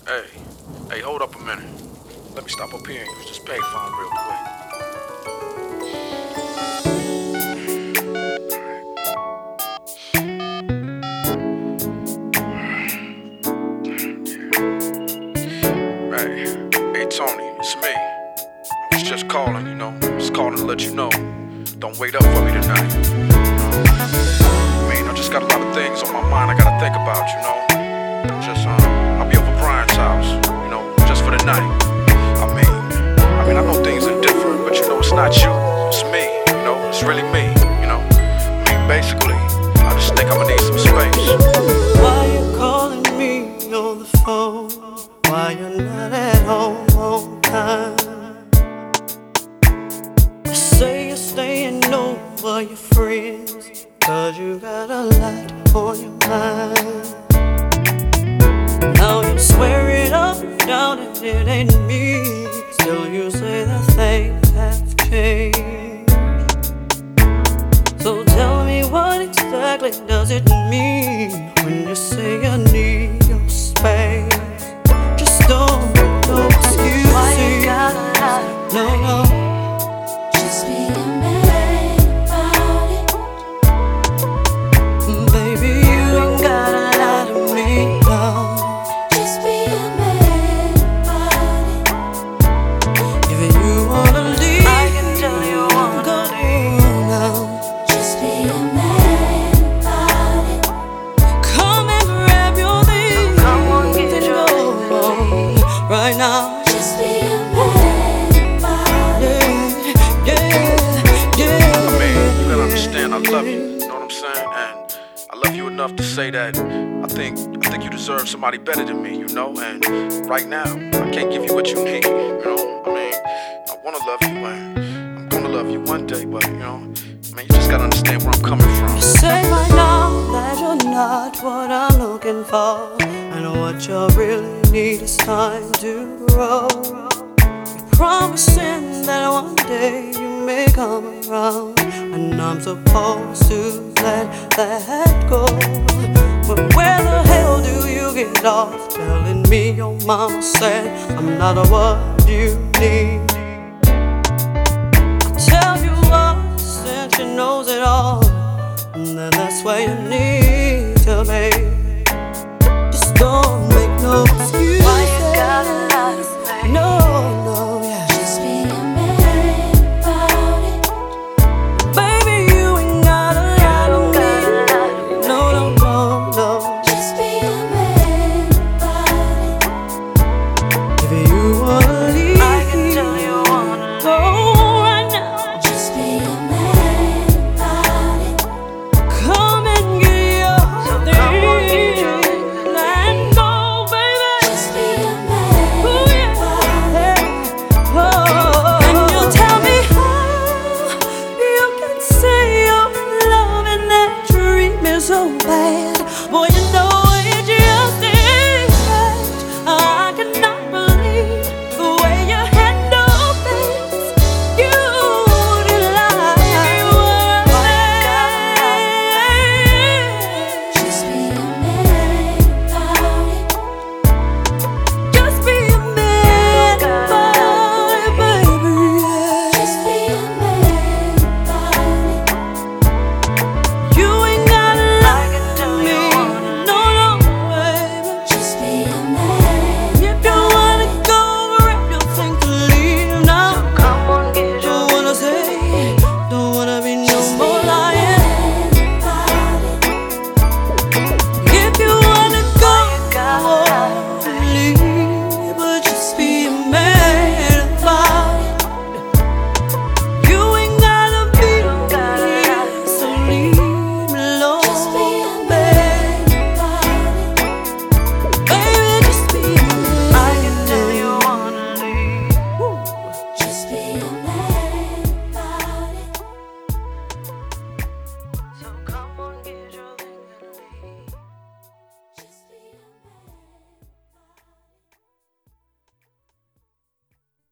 Hey, hey, hold up a minute. Let me stop up here and use this payphone real quick. Hey, Tony, it's me. I was just calling, just calling to let you know. Don't wait up for me tonight. I just got a lot of things on my mind I gotta think about, I'll be over Brian's house, just for the night. I know things are different, but it's not you, it's me, it's really me, basically, I just think I'ma need some space. Why you calling me on the phone? Why you're not at home on time? You say you're staying over your friends, 'cause you got a lot on your mind. Now you swear it up and down and it ain't me. Still you say that things have changed. So tell me, what exactly does it mean when you say you need your space? Just don't make no excuses. Why you gotta lie to me? No. Just be a man about it. Baby, you ain't gotta lie to me, no. Just be a man about it. If you wanna leave, I can tell you wanna go leave. now. Just be a man about it. Come and grab your things, Come on, get and your go things. right now. Just be a man about it. Yeah. You gotta understand I love you, you know what I'm saying? And I love you enough to say that I think you deserve somebody better than me, and right now, I can't give you what you need, I wanna love you and I'm gonna love you one day, but you just gotta understand where I'm coming from. You say right now that you're not what I'm looking for, and what you really need is time to grow. You're promising that one day you may come around, and I'm supposed to let that go. But where the hell do you get off telling me your mama said I'm not what you need? I tell you what, since she knows it all, and then that's where you need to be.